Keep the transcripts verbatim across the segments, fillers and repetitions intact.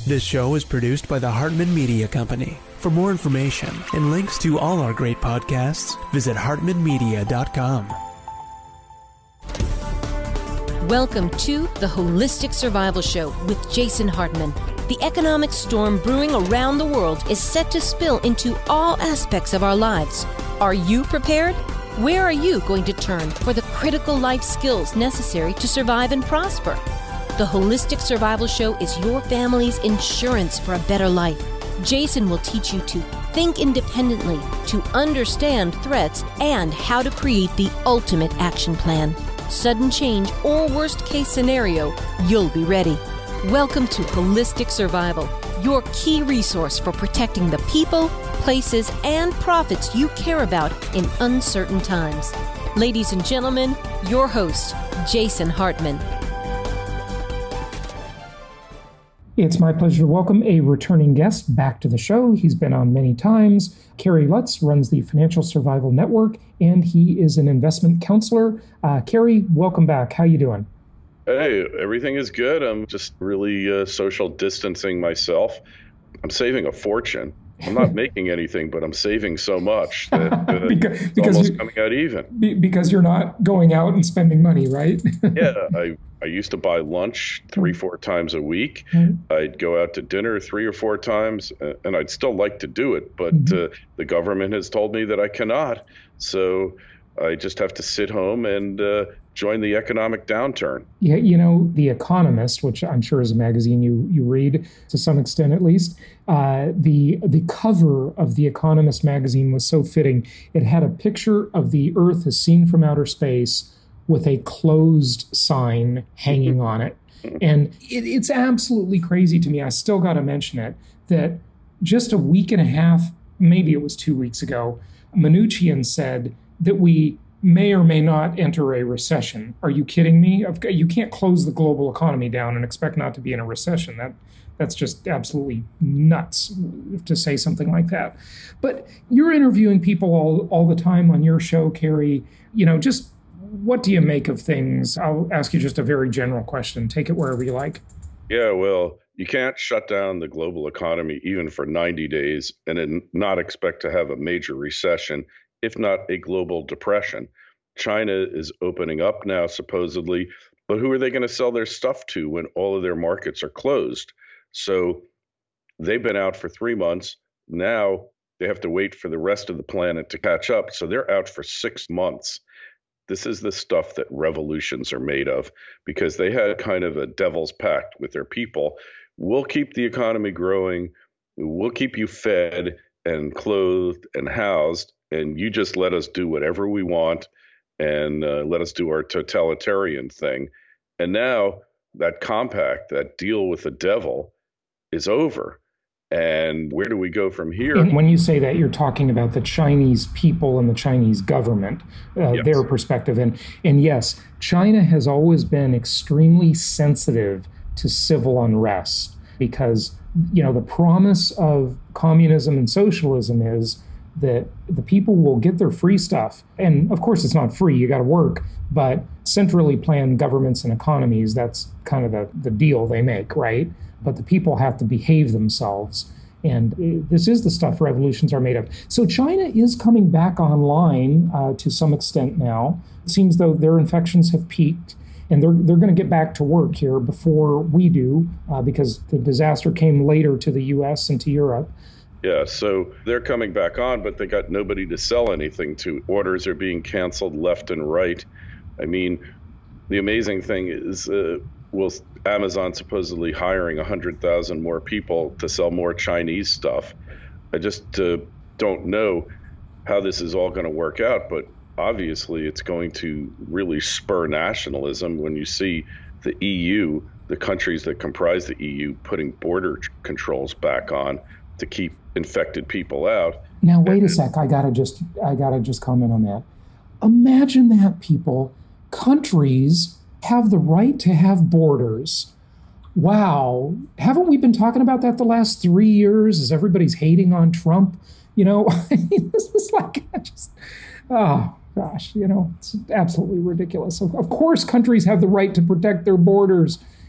This show is produced by the Hartman Media Company. For more information and links to all our great podcasts, visit hartman media dot com. Welcome to the Holistic Survival Show with Jason Hartman. The economic storm brewing around the world is set to spill into all aspects of our lives. Are you prepared? Where are you going to turn for the critical life skills necessary to survive and prosper? The Holistic Survival Show is your family's insurance for a better life. Jason will teach you to think independently, to understand threats, and how to create the ultimate action plan. Sudden change or worst case scenario, you'll be ready. Welcome to Holistic Survival, your key resource for protecting the people, places, and profits you care about in uncertain times. Ladies and gentlemen, your host, Jason Hartman. It's my pleasure to welcome a returning guest back to the show. He's been on many times. Kerry Lutz runs the Financial Survival Network, and he is an investment counselor. Uh, Kerry, welcome back. How you doing? Hey, everything is good. I'm just really uh, social distancing myself. I'm saving a fortune. I'm not making anything, but I'm saving so much that uh, because, it's because almost coming out even. Be, because you're not going out and spending money, right? yeah, I, I used to buy lunch three, four times a week. Mm-hmm. I'd go out to dinner three or four times, and I'd still like to do it, but mm-hmm. uh, the government has told me that I cannot. So I just have to sit home and uh, join the economic downturn. Yeah, you know, The Economist, which I'm sure is a magazine you you read to some extent at least, uh, the the cover of The Economist magazine was so fitting. It had a picture of the Earth as seen from outer space with a closed sign hanging on it. And it, it's absolutely crazy to me. I still got to mention it, that just a week and a half, maybe it was two weeks ago, Mnuchin said that we may or may not enter a recession. Are you kidding me? You can't close the global economy down and expect not to be in a recession. That that's just absolutely nuts to say something like that. But you're interviewing people all, all the time on your show, Kerry. You know, just what do you make of things? I'll ask you just a very general question. Take it wherever you like. Yeah, well, you can't shut down the global economy even for ninety days and then not expect to have a major recession, if not a global depression. China is opening up now, supposedly, but who are they going to sell their stuff to when all of their markets are closed? So they've been out for three months. Now they have to wait for the rest of the planet to catch up. So they're out for six months. This is the stuff that revolutions are made of, because they had kind of a devil's pact with their people. We'll keep the economy growing. We'll keep you fed and clothed and housed, and you just let us do whatever we want and uh, let us do our totalitarian thing. And now that compact, that deal with the devil, is over. And where do we go from here? And when you say that, you're talking about the Chinese people and the Chinese government, uh, yes. their perspective. And, and yes, China has always been extremely sensitive to civil unrest because, you know, the promise of communism and socialism is that the people will get their free stuff. And of course, it's not free. You got to work. But centrally planned governments and economies, that's kind of the, the deal they make, right? But the people have to behave themselves. And this is the stuff revolutions are made of. So China is coming back online uh, to some extent now. It seems though their infections have peaked. And they're they're going to get back to work here before we do, uh, because the disaster came later to the U S and to Europe. Yeah, so they're coming back on, but they got nobody to sell anything to. Orders are being canceled left and right. I mean, the amazing thing is, uh, will Amazon supposedly hiring one hundred thousand more people to sell more Chinese stuff? I just uh, don't know how this is all going to work out, but obviously it's going to really spur nationalism when you see the E U, the countries that comprise the E U, putting border controls back on to keep infected people out. Now, wait a sec. I gotta just, I gotta just comment on that. Imagine that, people. Countries have the right to have borders. Wow. Haven't we been talking about that the last three years as everybody's hating on Trump? You know, I mean, this is like, I just, oh, gosh, you know, it's absolutely ridiculous. Of, of course, countries have the right to protect their borders.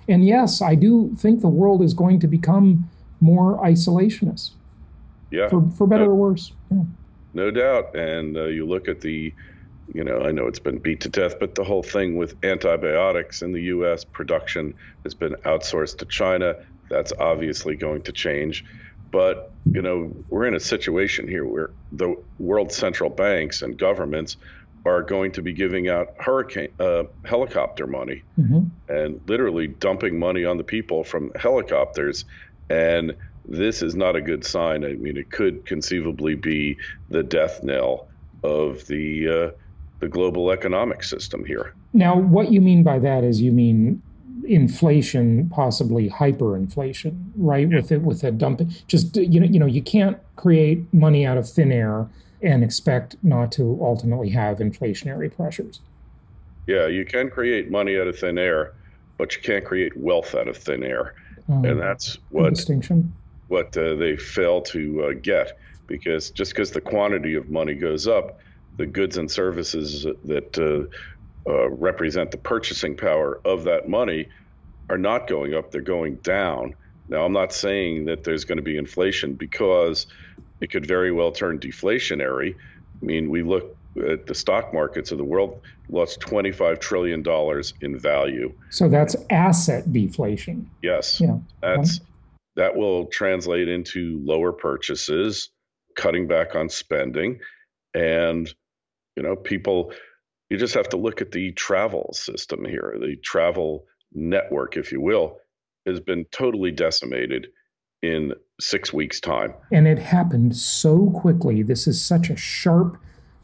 And yes, I do think the world is going to become more isolationist. Yeah. For, for better no, or worse. Yeah. No doubt. And uh, you look at the, you know, I know it's been beat to death, but the whole thing with antibiotics in the U S, production has been outsourced to China. That's obviously going to change. But, you know, we're in a situation here where the world central banks and governments are going to be giving out hurricane uh, helicopter money mm-hmm. and literally dumping money on the people from helicopters. And this is not a good sign. I mean, it could conceivably be the death knell of the uh, the global economic system here. Now, what you mean by that is you mean inflation, possibly hyperinflation, right? Yeah. With it, with a dumping, just you know, you know, you can't create money out of thin air and expect not to ultimately have inflationary pressures. Yeah, you can create money out of thin air, but you can't create wealth out of thin air, um, and that's what distinction. what uh, they fail to uh, get, because just because the quantity of money goes up, the goods and services that uh, uh, represent the purchasing power of that money are not going up, they're going down. Now, I'm not saying that there's going to be inflation, because it could very well turn deflationary. I mean, we look at the stock markets of the world, lost twenty-five trillion dollars in value. So that's asset deflation. Yes. Yeah. That's that will translate into lower purchases, cutting back on spending. And, you know, people, you just have to look at the travel system here. The travel network, if you will, has been totally decimated in six weeks' time. And it happened so quickly. This is such a sharp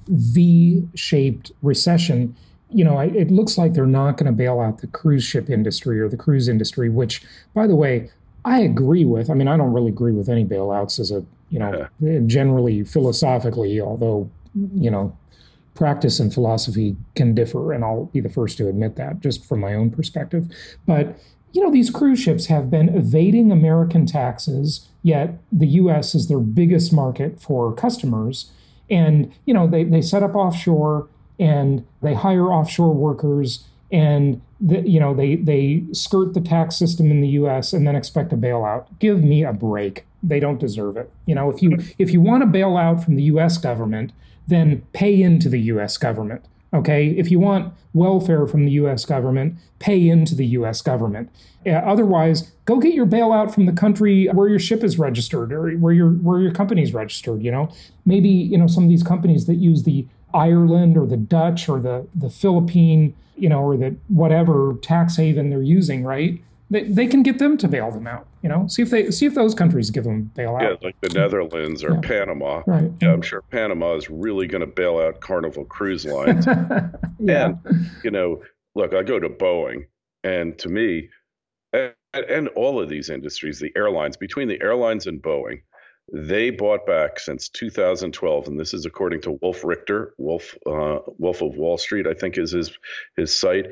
V-shaped recession. You know, it looks like they're not going to bail out the cruise ship industry or the cruise industry, which, by the way, I agree with. I mean, I don't really agree with any bailouts as a, you know, yeah. generally philosophically, although, you know, practice and philosophy can differ, and I'll be the first to admit that just from my own perspective. But, you know, these cruise ships have been evading American taxes, yet the U S is their biggest market for customers. And, you know, they, they set up offshore and they hire offshore workers, and, the, you know, they, they skirt the tax system in the U S and then expect a bailout. Give me a break. They don't deserve it. You know, if you if you want to bail out from the U S government, then pay into the U S government. Okay, if you want welfare from the U S government, pay into the U S government. Uh, otherwise, go get your bailout from the country where your ship is registered or where your where your company is registered. You know, maybe you know some of these companies that use the Ireland or the Dutch or the the Philippine, you know, or the whatever tax haven they're using, right? They they can get them to bail them out. You know, see if they see if those countries give them bailout. Yeah, like the Netherlands or yeah. Panama. Right. Yeah, I'm sure Panama is really going to bail out Carnival Cruise Lines. yeah. And, you know, look, I go to Boeing, and to me, and, and all of these industries, the airlines, between the airlines and Boeing, they bought back since two thousand twelve, and this is according to Wolf Richter, Wolf uh, Wolf of Wall Street, I think is his his site.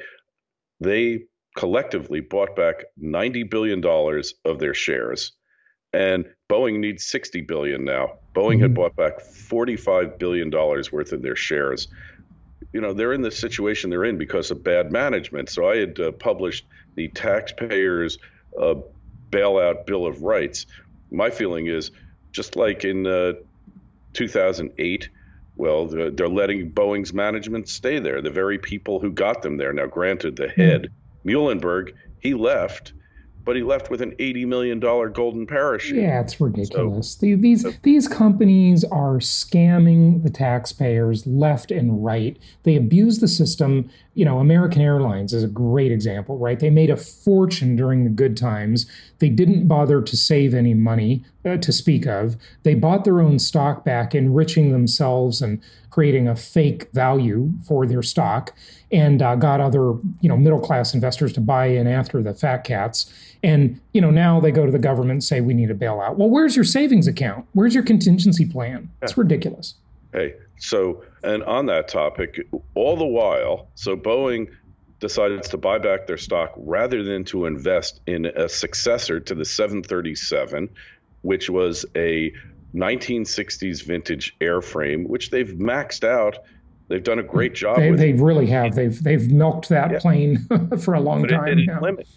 They collectively bought back ninety billion dollars of their shares, and Boeing needs sixty billion dollars now. Boeing mm-hmm. had bought back forty-five billion dollars worth of their shares. You know, they're in the situation they're in because of bad management. So I had uh, published the taxpayers' uh, bailout Bill of Rights. My feeling is, just like in uh, two thousand eight, well, they're, they're letting Boeing's management stay there, the very people who got them there. Now, granted, the head, mm-hmm. Muhlenberg, he left, but he left with an eighty million dollars golden parachute. Yeah, it's ridiculous. So, these so, these companies are scamming the taxpayers left and right. They abuse the system. You know, American Airlines is a great example, right? They made a fortune during the good times. They didn't bother to save any money uh, to speak of. They bought their own stock back, enriching themselves and creating a fake value for their stock, and uh, got other, you know, middle-class investors to buy in after the fat cats. And, you know, now they go to the government and say, we need a bailout. Well, where's your savings account? Where's your contingency plan? It's ridiculous. Hey, so, and on that topic, all the while, so Boeing decides to buy back their stock rather than to invest in a successor to the seven thirty-seven, which was a nineteen sixties vintage airframe, which they've maxed out. They've done a great job they, with they it. really have. They've they've milked that yeah. plane for a long but time. It, it, yeah. limit,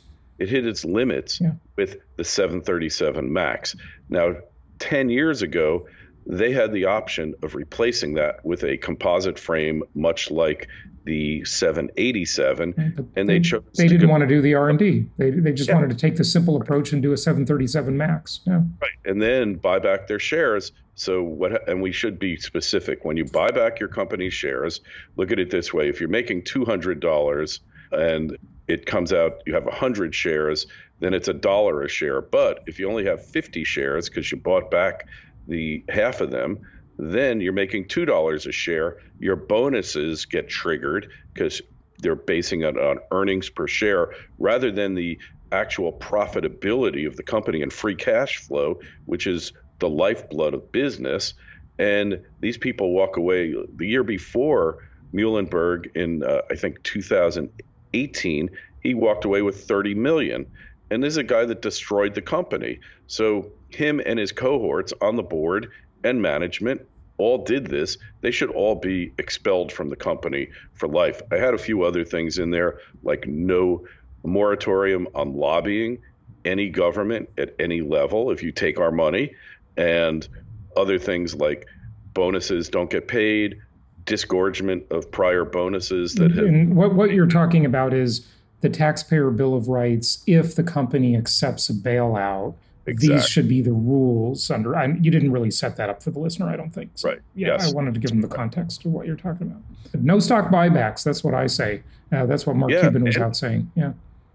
it hit its limits yeah. with the seven thirty-seven MAX. Now, ten years ago, they had the option of replacing that with a composite frame, much like the seven eighty-seven, but and they, they chose. They didn't go, want to do the R and D. They they just yeah. wanted to take the simple approach and do a seven thirty-seven MAX. Yeah. Right, and then buy back their shares. So what? And we should be specific. When you buy back your company's shares, look at it this way: if you're making two hundred dollars and it comes out you have one hundred shares, then it's a dollar a share. But if you only have fifty shares because you bought back the half of them, then you're making two dollars a share. Your bonuses get triggered because they're basing it on earnings per share rather than the actual profitability of the company and free cash flow, which is the lifeblood of business. And these people walk away. The year before, Muhlenberg in, uh, I think, two thousand eighteen, he walked away with thirty million dollars. And this is a guy that destroyed the company. So him and his cohorts on the board and management all did this. They should all be expelled from the company for life. I had a few other things in there, like no moratorium on lobbying any government at any level if you take our money, and other things like bonuses don't get paid, disgorgement of prior bonuses that have... And what, what you're talking about is the Taxpayer Bill of Rights. If the company accepts a bailout, exactly. These should be the rules under. I, you didn't really set that up for the listener, I don't think. So, right. Yeah, yes. I wanted to give them the context of what you're talking about. No stock buybacks. That's what I say. Uh, that's what Mark yeah, Cuban was and, out saying. Yeah.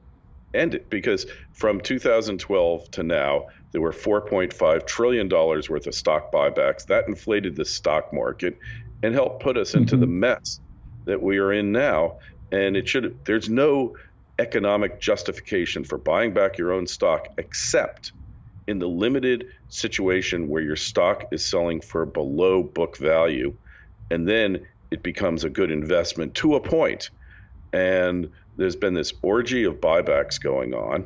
End it, because from two thousand twelve to now, there were four point five trillion dollars worth of stock buybacks. That inflated the stock market and helped put us into mm-hmm. the mess that we are in now. And it should. There's no economic justification for buying back your own stock except in the limited situation where your stock is selling for below book value, and then it becomes a good investment to a point. And there's been this orgy of buybacks going on.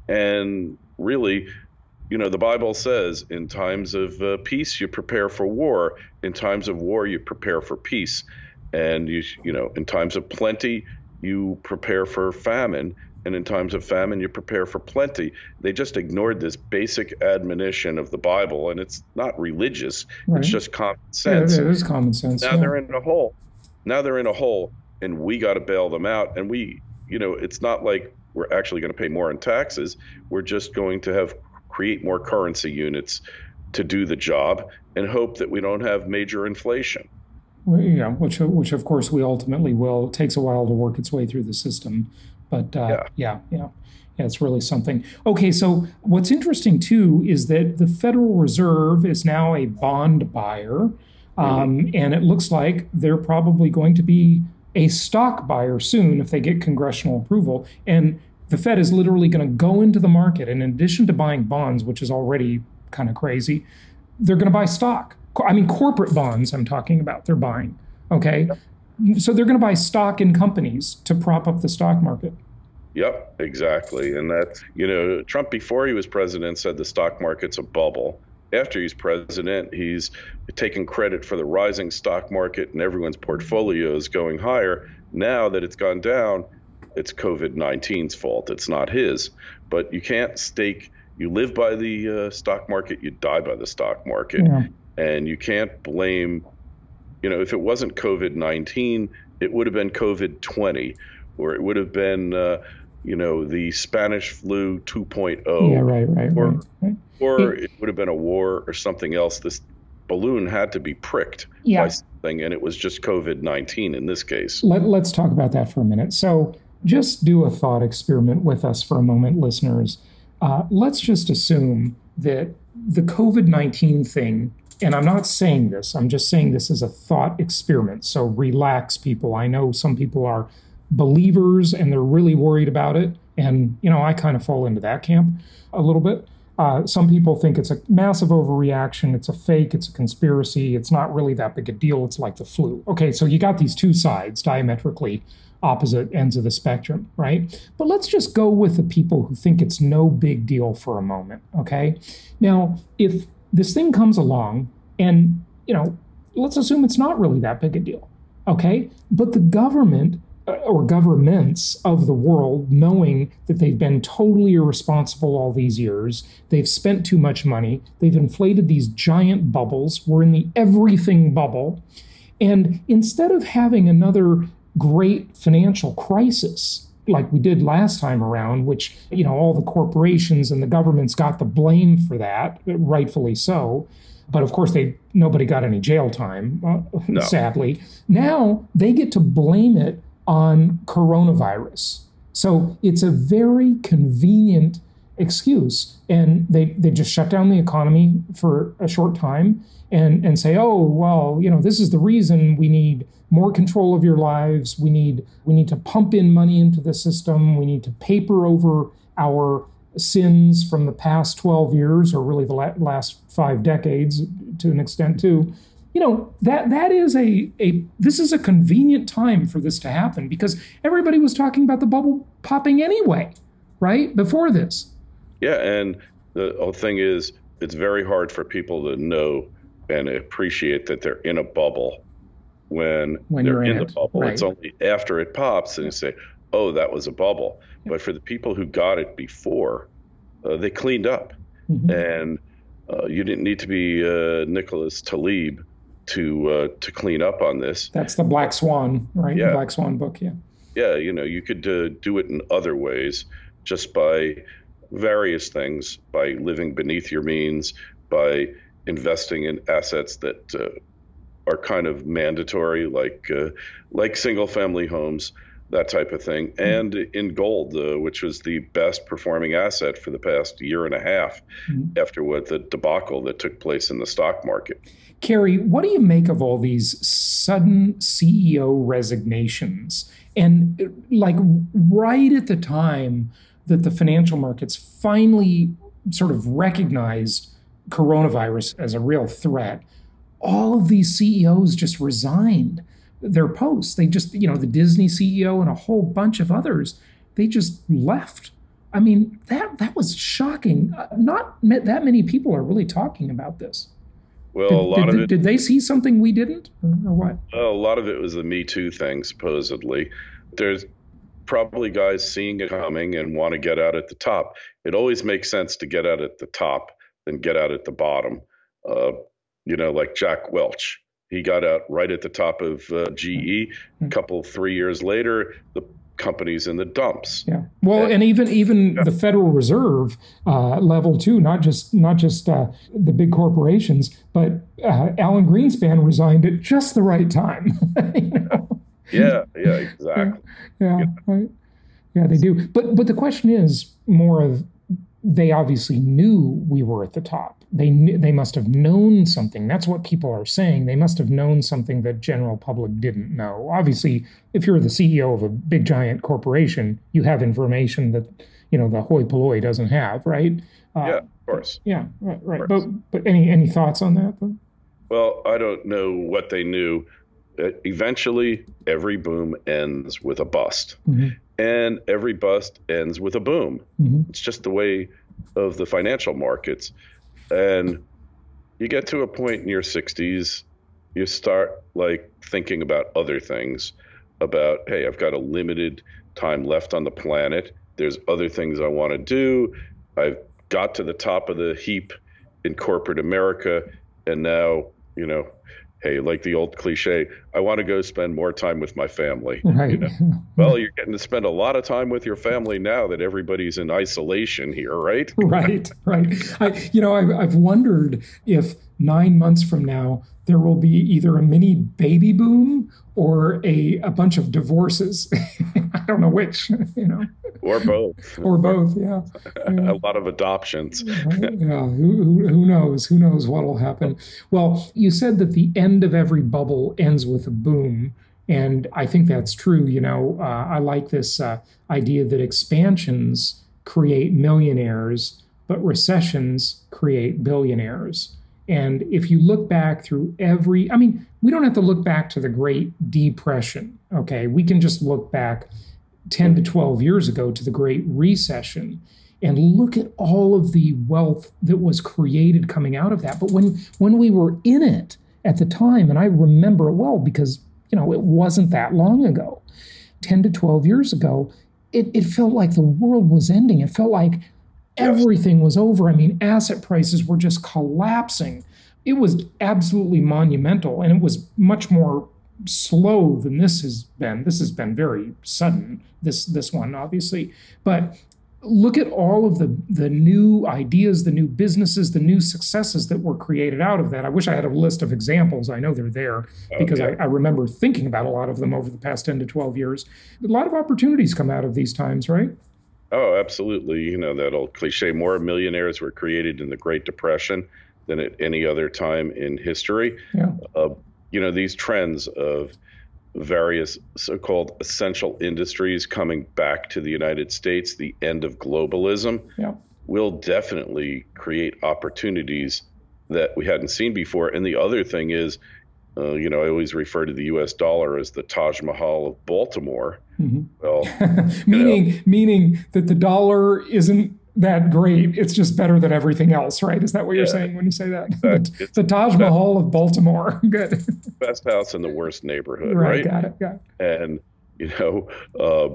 And really, you know, the Bible says in times of uh, peace, you prepare for war. In times of war, you prepare for peace. And, you, you know, in times of plenty, you prepare for famine. And in times of famine, you prepare for plenty. They just ignored this basic admonition of the Bible, and it's not religious. Right. It's just common sense. Yeah, it is common sense. Now yeah. they're in a hole. Now they're in a hole, and we got to bail them out. And we, you know, it's not like we're actually going to pay more in taxes. We're just going to have create more currency units to do the job and hope that we don't have major inflation. Well, yeah, which which of course we ultimately will. It takes a while to work its way through the system. But uh, yeah. yeah, yeah, yeah, it's really something. Okay, so what's interesting too is that the Federal Reserve is now a bond buyer, um, mm-hmm. and it looks like they're probably going to be a stock buyer soon if they get congressional approval. And the Fed is literally going to go into the market, and in addition to buying bonds, which is already kind of crazy, they're going to buy stock. I mean, corporate bonds I'm talking about, they're buying, okay? Yep. So they're going to buy stock in companies to prop up the stock market. Yep, exactly. And that's, you know, Trump, before he was president, said the stock market's a bubble. After he's president, he's taking credit for the rising stock market and everyone's portfolios going higher. Now that it's gone down, it's COVID nineteen's fault. It's not his. But you can't stake, you live by the uh, stock market, you die by the stock market. Yeah. And you can't blame, you know, if it wasn't COVID nineteen, it would have been COVID twenty, or it would have been, uh, you know, the Spanish flu two point oh. Yeah, right, right, or, right, right. Or it, it would have been a war or something else. This balloon had to be pricked yeah. by something, and it was just COVID nineteen in this case. Let, let's talk about that for a minute. So just do a thought experiment with us for a moment, listeners. Uh, let's just assume that the COVID nineteen thing, and I'm not saying this, I'm just saying this as a thought experiment. So relax, people. I know some people are believers and they're really worried about it. And, you know, I kind of fall into that camp a little bit. Uh, some people think it's a massive overreaction. It's a fake. It's a conspiracy. It's not really that big a deal. It's like the flu. Okay, so you got these two sides, diametrically opposite ends of the spectrum, right? But let's just go with the people who think it's no big deal for a moment, okay? Now, if this thing comes along and, you know, let's assume it's not really that big a deal, okay? But the government or governments of the world, knowing that they've been totally irresponsible all these years. They've spent too much money. They've inflated these giant bubbles. We're in the everything bubble. And instead of having another great financial crisis like we did last time around, which, you know, all the corporations and the governments got the blame for that, rightfully so. But of course, they nobody got any jail time, uh, no. sadly. Now they get to blame it on coronavirus. So it's a very convenient excuse. And they, they just shut down the economy for a short time and, and say, oh, well, you know, this is the reason we need more control of your lives. We need we need to pump in money into the system. We need to paper over our sins from the past twelve years, or really the last five decades to an extent too. You know, that that is a, a this is a convenient time for this to happen, because everybody was talking about the bubble popping anyway, right? Before this. Yeah, and the whole thing is, it's very hard for people to know and appreciate that they're in a bubble when, when they're in, in the it. bubble. Right. It's only after it pops and you say, oh, that was a bubble. Yeah. But for the people who got it before, uh, they cleaned up. Mm-hmm. And uh, you didn't need to be uh, Nicholas Taleb to uh, to clean up on this. That's the Black Swan, right? Yeah. The Black Swan book, yeah. Yeah, you know, you could uh, do it in other ways, just by various things, by living beneath your means, by investing in assets that uh, are kind of mandatory, like uh, like single-family homes, that type of thing, mm-hmm. and in gold, uh, which was the best performing asset for the past year and a half mm-hmm. after what the debacle that took place in the stock market. Kerry, what do you make of all these sudden C E O resignations? And like right at the time that the financial markets finally sort of recognized coronavirus as a real threat, all of these C E Os just resigned their posts. They just, you know, the Disney C E O and a whole bunch of others, they just left. I mean, that that was shocking. Not that many people are really talking about this. Well, did, a lot did, of did, it. Did they see something we didn't, or, or what? Well, a lot of it was the Me Too thing, supposedly. There's probably guys seeing it coming and want to get out at the top. It always makes sense to get out at the top than get out at the bottom. Uh, you know, like Jack Welch. He got out right at the top of uh, G E. A couple, three years later, the company's in the dumps. Yeah. Well, and, and even even yeah. the Federal Reserve uh, level too, not just not just uh, the big corporations, but uh, Alan Greenspan resigned at just the right time. you know? Yeah. Yeah. Exactly. Yeah. Yeah, yeah. Right. Yeah, they do. But but the question is more of, they obviously knew we were at the top. They knew, they must have known something. That's what people are saying. They must have known something that general public didn't know. Obviously, if you're the C E O of a big giant corporation, you have information that, you know, the hoi polloi doesn't have, right? Uh, yeah, of course. Yeah, right. right. But but any any thoughts on that, though? Well, I don't know what they knew. Uh, eventually, every boom ends with a bust. Mm-hmm. And every bust ends with a boom. Mm-hmm. It's just the way of the financial markets. And you get to a point in your sixties, you start like thinking about other things, about, hey, I've got a limited time left on the planet. There's other things I want to do. I've got to the top of the heap in corporate America. And now, you know, hey, like the old cliche, I want to go spend more time with my family. Right. You know? Well, you're getting to spend a lot of time with your family now that everybody's in isolation here, right? Right, right. I, you know, I've, I've wondered if nine months from now, there will be either a mini baby boom or a, a bunch of divorces. I don't know which, you know. Or both. Or both, yeah. yeah. A lot of adoptions. Right? Yeah, who, who, who knows? Who knows what will happen? Well, you said that the end of every bubble ends with a boom. And I think that's true. You know, uh, I like this uh, idea that expansions create millionaires, but recessions create billionaires. And if you look back through every, I mean, we don't have to look back to the Great Depression, okay? We can just look back ten to twelve years ago to the Great Recession and look at all of the wealth that was created coming out of that. But when, when we were in it at the time, and I remember it well because, you know, it wasn't that long ago, ten to twelve years ago, it, it felt like the world was ending. It felt like everything was over. I mean, asset prices were just collapsing. It was absolutely monumental, and it was much more slow than this has been. This has been very sudden, this this one, obviously. But look at all of the, the new ideas, the new businesses, the new successes that were created out of that. I wish I had a list of examples. I know they're there because okay. I, I remember thinking about a lot of them over the past ten to twelve years. A lot of opportunities come out of these times, right? Oh, absolutely. You know, that old cliche, more millionaires were created in the Great Depression than at any other time in history. Yeah. Uh, you know, these trends of various so-called essential industries coming back to the United States, the end of globalism, yeah. will definitely create opportunities that we hadn't seen before. And the other thing is, uh, you know, I always refer to the U S dollar as the Taj Mahal of Baltimore. Mm-hmm. Well, meaning, you know, meaning that the dollar isn't that great. It's just better than everything else, right? Is that what yeah. you're saying when you say that? the, the Taj Mahal of Baltimore. Good. Best house in the worst neighborhood, right? right? Got it. Got it. And, you know, uh,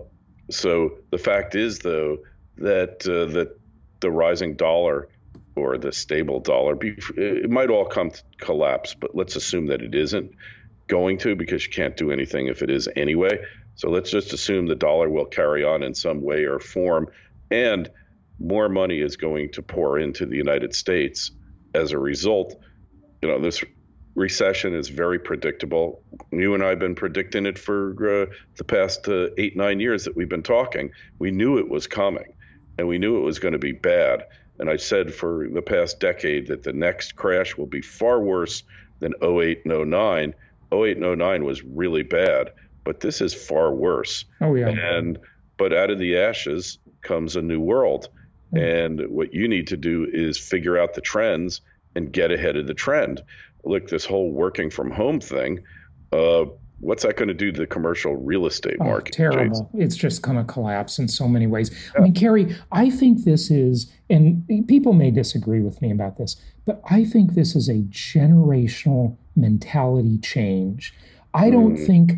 so the fact is, though, that uh, that the rising dollar or the stable dollar, it might all come to collapse, but let's assume that it isn't going to, because you can't do anything if it is anyway. So let's just assume the dollar will carry on in some way or form, and more money is going to pour into the United States as a result. You know, this recession is very predictable. You and I have been predicting it for uh, the past uh, eight, nine years that we've been talking. We knew it was coming, and we knew it was going to be bad. And I said for the past decade that the next crash will be far worse than oh eight and oh nine. oh eight and oh nine was really bad, but this is far worse. Oh, yeah. And but out of the ashes comes a new world. And what you need to do is figure out the trends and get ahead of the trend. Look, this whole working from home thing, uh, what's that going to do to the commercial real estate oh, market? Terrible. Jason? It's just going to collapse in so many ways. Yeah. I mean, Kerry, I think this is, and people may disagree with me about this, but I think this is a generational mentality change. I don't mm. think,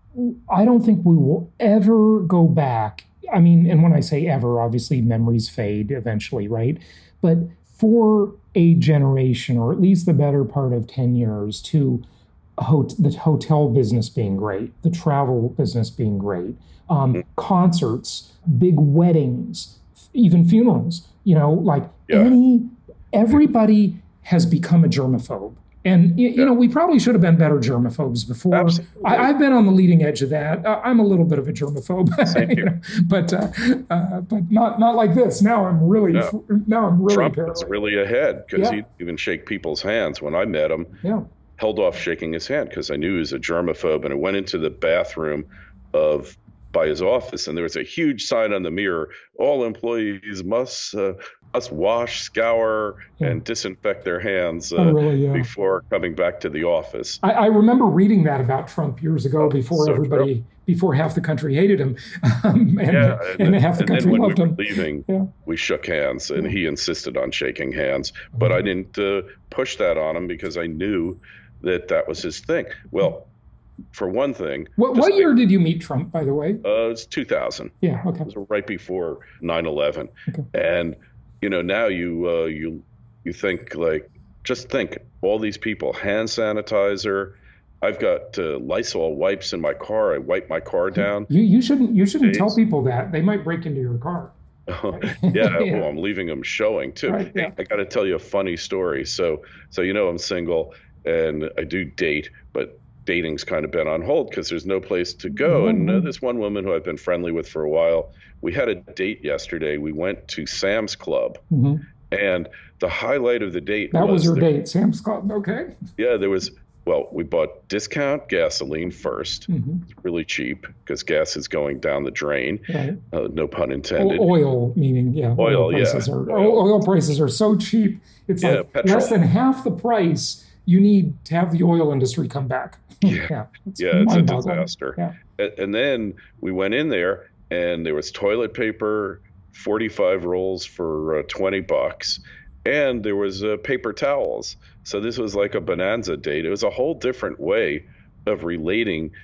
I don't think we will ever go back. I mean, and when I say ever, obviously memories fade eventually, right? But for a generation, or at least the better part of ten years, to hot- the hotel business being great, the travel business being great, um, concerts, big weddings, even funerals, you know, like yeah. any, everybody has become a germaphobe. And, you, you know, we probably should have been better germaphobes before. I, I've been on the leading edge of that. Uh, I'm a little bit of a germaphobe, you know, but uh, uh, but not not like this. Now I'm really, no. now I'm really Trump paranoid. was really ahead because yeah. he'd even shake people's hands. When I met him, yeah. held off shaking his hand because I knew he was a germaphobe. And I went into the bathroom of by his office, and there was a huge sign on the mirror: all employees must uh, must wash, scour, yeah. and disinfect their hands uh, oh, really, yeah. before coming back to the office. I, I remember reading that about Trump years ago, before so everybody, true. before half the country hated him, um, and, yeah, and, and then, half the and country then when loved we him. were leaving, yeah. we shook hands, and yeah. he insisted on shaking hands, but mm-hmm. I didn't uh, push that on him because I knew that that was his thing. Well, for one thing. What, what year did you meet Trump, by the way? Uh, it's two thousand. Yeah, okay. It was right before nine eleven. Okay. And, you know, now you uh, you you think, like, just think, all these people, hand sanitizer. I've got uh, Lysol wipes in my car. I wipe my car down. You you shouldn't you shouldn't Days. tell people that. They might break into your car. yeah, yeah. Well, I'm leaving them showing, too. Right, yeah. I got to tell you a funny story. So, so you know, I'm single, and I do date, but dating's kind of been on hold because there's no place to go. Mm-hmm. And uh, this one woman who I've been friendly with for a while, we had a date yesterday. We went to Sam's Club, mm-hmm. and the highlight of the date that was, was your there, date, Sam's Club. Okay. Yeah, there was. Well, we bought discount gasoline first. Mm-hmm. It's really cheap because gas is going down the drain. Right. Uh, no pun intended. O- oil, meaning, yeah. Oil, oil prices yeah. Are, Oil. oil prices are so cheap. It's yeah, like petrol. less than half the price you need to have the oil industry come back. Yeah, yeah, it's, yeah, it's a mind-boggling. disaster. Yeah. And, and then we went in there, and there was toilet paper, forty-five rolls for uh, twenty bucks. And there was uh, paper towels. So this was like a bonanza date. It was a whole different way of relating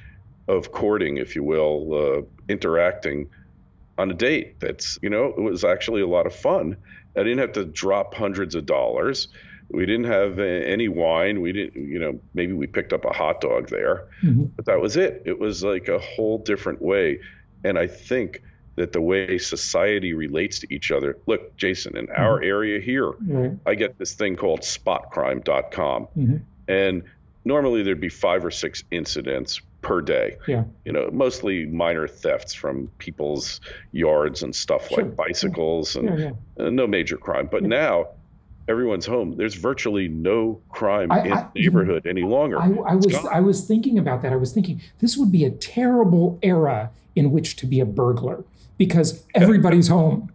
of courting, if you will, uh, interacting on a date. That's, you know, it was actually a lot of fun. I didn't have to drop hundreds of dollars. We didn't have uh, any wine. We didn't, you know, maybe we picked up a hot dog there, mm-hmm. but that was it. It was like a whole different way. And I think that the way society relates to each other, look, Jason, in mm-hmm. our area here, mm-hmm. I get this thing called spot crime dot com. Mm-hmm. And normally there'd be five or six incidents per day. Yeah. You know, mostly minor thefts from people's yards and stuff sure. like bicycles yeah. and yeah, yeah. Uh, no major crime. But yeah. now everyone's home. There's virtually no crime I, in I, the neighborhood any longer. I, I was gone. I was thinking about that. I was thinking this would be a terrible era in which to be a burglar because everybody's home.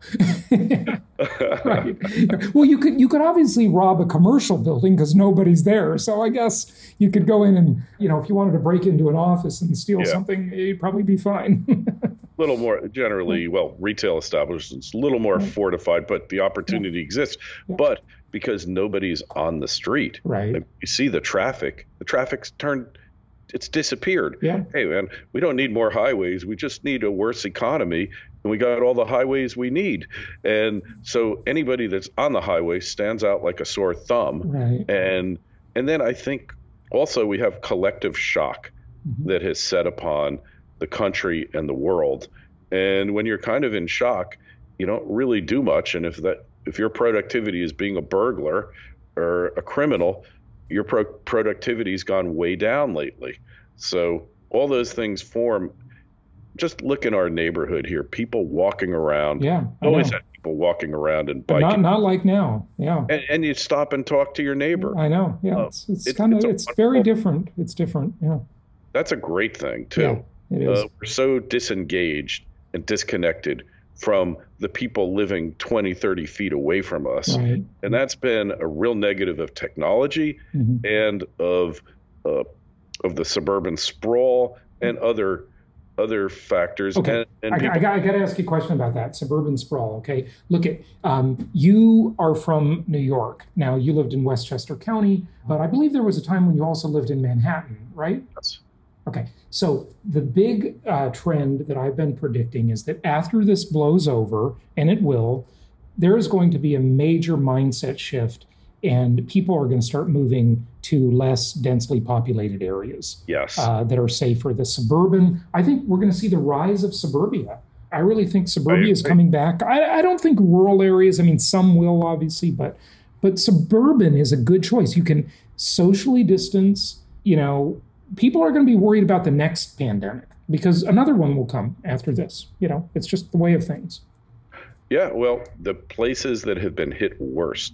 Right. Well, you could you could obviously rob a commercial building because nobody's there. So I guess you could go in and, you know, if you wanted to break into an office and steal yeah. something, you'd probably be fine. A little more generally, well, retail establishments, a little more fortified, but the opportunity yeah. exists. Yeah. But because nobody's on the street, right? You see the traffic. The traffic's turned. It's disappeared. Yeah. Hey, man, we don't need more highways. We just need a worse economy. And we got all the highways we need. And so anybody that's on the highway stands out like a sore thumb. Right. And and then I think also we have collective shock mm-hmm. that has set upon the country and the world. And when you're kind of in shock, you don't really do much. And if that if your productivity is being a burglar or a criminal, your pro- productivity's gone way down lately. So all those things form. Just look in our neighborhood here. People walking around. Yeah, I always had people walking around and but biking. Not not like now. Yeah. And, and you stop and talk to your neighbor. I know. Yeah, uh, it's it's, it's kind of it's, it's very different. It's different. Yeah. That's a great thing too. Yeah, it is. Uh, we're so disengaged and disconnected from the people living twenty, thirty feet away from us. Right. And that's been a real negative of technology mm-hmm. and of uh, of the suburban sprawl and other other factors. Okay, and, and I, people- I, got, I got to ask you a question about that, suburban sprawl, okay? Look, at um, you are from New York. Now, you lived in Westchester County, but I believe there was a time when you also lived in Manhattan, right? Yes. Okay, so the big uh, trend that I've been predicting is that after this blows over, and it will, there is going to be a major mindset shift, and people are going to start moving to less densely populated areas. Yes. Uh, that are safer. The suburban, I think we're going to see the rise of suburbia. I really think suburbia is coming back. I, I don't think rural areas, I mean, some will obviously, but but suburban is a good choice. You can socially distance, you know, people are going to be worried about the next pandemic because another one will come after this. You know, it's just the way of things. Yeah, well, the places that have been hit worst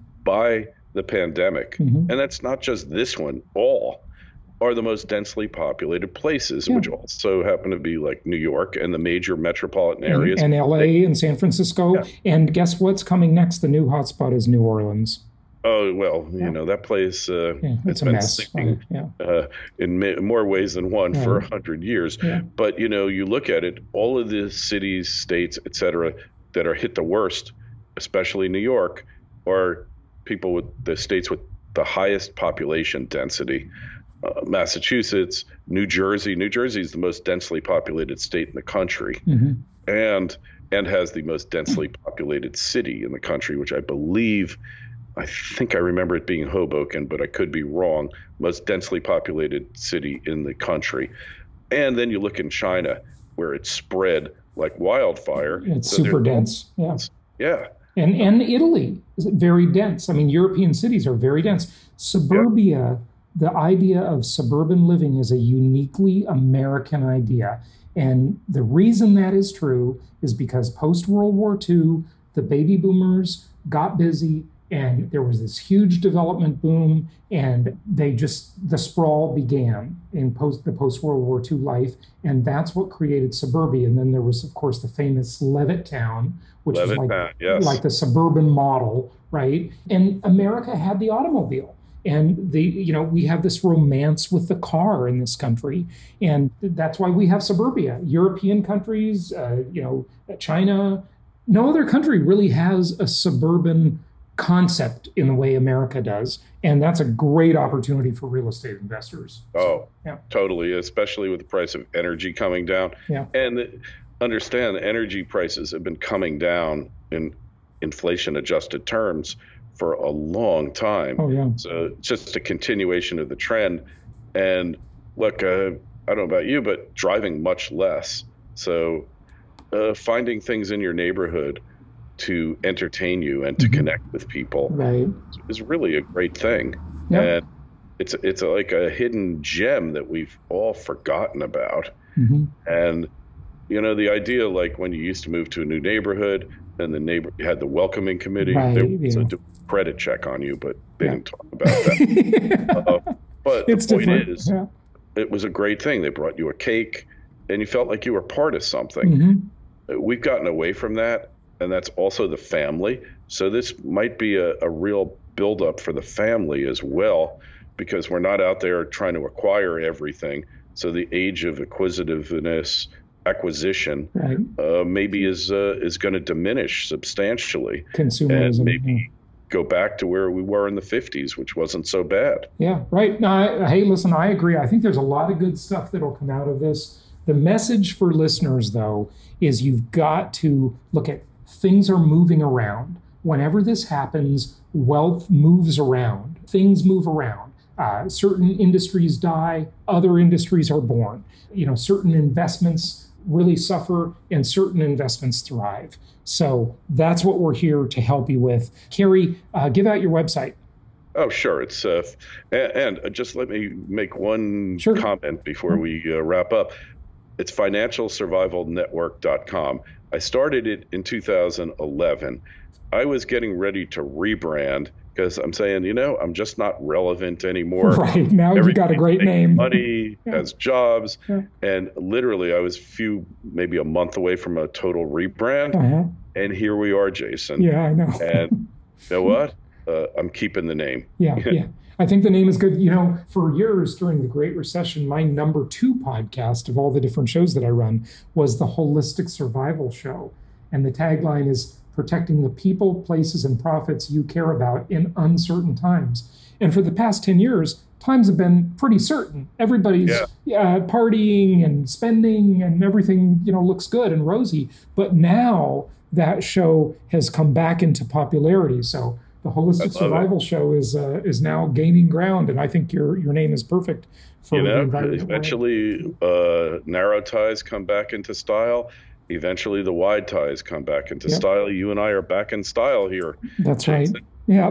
by the pandemic, mm-hmm. and that's not just this one, all are the most densely populated places, yeah. which also happen to be like New York and the major metropolitan areas. And, and L A they, and San Francisco. Yeah. And guess what's coming next? The new hotspot is New Orleans. Oh, well, yeah. you know, that place uh, yeah, it's a been mess. sinking yeah. uh, in ma- more ways than one right. for a hundred years. Yeah. But, you know, you look at it, all of the cities, states, et cetera, that are hit the worst, especially New York, are people with the states with the highest population density. Uh, Massachusetts, New Jersey. New Jersey is the most densely populated state in the country, mm-hmm. and and has the most densely populated city in the country, which I believe, I think I remember it being Hoboken, but I could be wrong. Most densely populated city in the country. And then you look in China, where it's spread like wildfire. It's so super dense. Yeah. Yeah. And and Italy is very dense. I mean, European cities are very dense. Suburbia, yeah. the idea of suburban living is a uniquely American idea. And the reason that is true is because post-World War Two, the baby boomers got busy and there was this huge development boom, and they just, the sprawl began in post the post-World War Two life, and that's what created suburbia. And then there was, of course, the famous Levittown, which is like, yes. like the suburban model, right? And America had the automobile. And the, you know, we have this romance with the car in this country, and that's why we have suburbia. European countries, uh, you know, China, no other country really has a suburban concept in the way America does. And that's a great opportunity for real estate investors. Oh, so, yeah. Totally, especially with the price of energy coming down. Yeah. And understand energy prices have been coming down in inflation-adjusted terms for a long time. Oh, yeah. So it's just a continuation of the trend. And look, uh, I don't know about you, but driving much less. So uh, finding things in your neighborhood to entertain you and to mm-hmm. connect with people right. is really a great thing. Yep. And it's it's like a hidden gem that we've all forgotten about. Mm-hmm. And, you know, the idea, like when you used to move to a new neighborhood and the neighbor you had the welcoming committee, right, they was yeah. a credit check on you, but they yeah. didn't talk about that. uh, but it's the point different. is, yeah. it was a great thing. They brought you a cake and you felt like you were part of something. Mm-hmm. We've gotten away from that. And that's also the family. So this might be a, a real buildup for the family as well, because we're not out there trying to acquire everything. So the age of acquisitiveness, acquisition, right. uh, maybe is uh, is going to diminish substantially. Consumerism. And maybe yeah. go back to where we were in the fifties, which wasn't so bad. Yeah, right. No, I, hey, listen, I agree. I think there's a lot of good stuff that'll come out of this. The message for listeners, though, is you've got to look at things are moving around. Whenever this happens, wealth moves around. Things move around. Uh, certain industries die, other industries are born. You know, certain investments really suffer and certain investments thrive. So that's what we're here to help you with. Kerry, uh, give out your website. Oh, sure. It's uh, and, and just let me make one sure. comment before we uh, wrap up. It's financial survival network dot com. I started it in two thousand eleven. I was getting ready to rebrand because I'm saying, you know, I'm just not relevant anymore. Right. Now you got a great name. Money, yeah. has jobs. Yeah. And literally I was few, maybe a month away from a total rebrand. Uh-huh. And here we are, Jason. Yeah, I know. And you know what? Uh, I'm keeping the name. Yeah, yeah. I think the name is good. You know, for years during the Great Recession, my number two podcast of all the different shows that I run was the Holistic Survival Show. And the tagline is protecting the people, places, and profits you care about in uncertain times. And for the past ten years, times have been pretty certain. Everybody's yeah. uh, partying and spending and everything, you know, looks good and rosy. But now that show has come back into popularity. So the Holistic Survival it. Show is uh, is now gaining ground, and I think your your name is perfect for you know, the environment. Eventually, uh, narrow ties come back into style. Eventually, the wide ties come back into yep. style. You and I are back in style here. That's right. Yeah.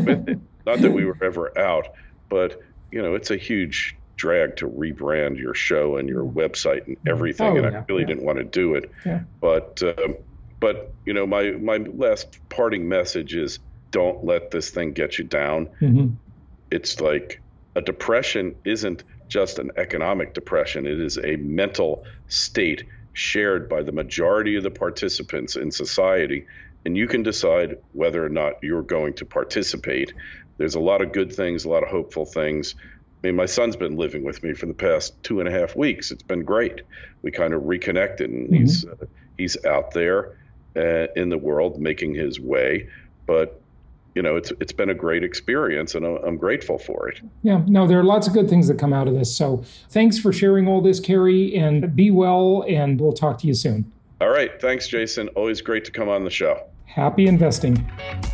Not that we were ever out, but you know, it's a huge drag to rebrand your show and your website and everything. Oh, and yeah, I really yeah. didn't want to do it. Yeah. But um, but you know, my my last parting message is: don't let this thing get you down. Mm-hmm. It's like a depression isn't just an economic depression. It is a mental state shared by the majority of the participants in society. And you can decide whether or not you're going to participate. There's a lot of good things, a lot of hopeful things. I mean, my son's been living with me for the past two and a half weeks. It's been great. We kind of reconnected, and mm-hmm. he's uh, he's out there uh, in the world making his way. But you know, it's it's been a great experience, and I'm, I'm grateful for it. Yeah, no, there are lots of good things that come out of this. So thanks for sharing all this, Kerry, and be well, and we'll talk to you soon. All right. Thanks, Jason. Always great to come on the show. Happy investing.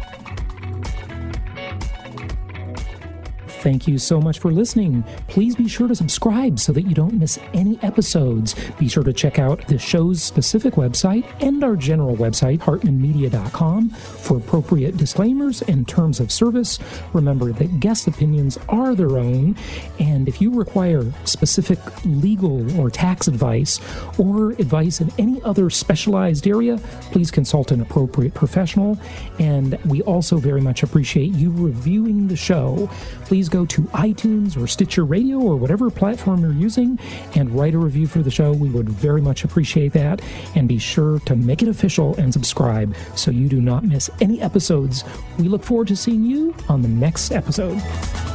Thank you so much for listening. Please be sure to subscribe so that you don't miss any episodes. Be sure to check out the show's specific website and our general website, hartman media dot com, for appropriate disclaimers and terms of service. Remember that guest opinions are their own, and if you require specific legal or tax advice or advice in any other specialized area, please consult an appropriate professional. And we also very much appreciate you reviewing the show. Please go to iTunes or Stitcher Radio or whatever platform you're using and write a review for the show. We would very much appreciate that. And be sure to make it official and subscribe so you do not miss any episodes. We look forward to seeing you on the next episode.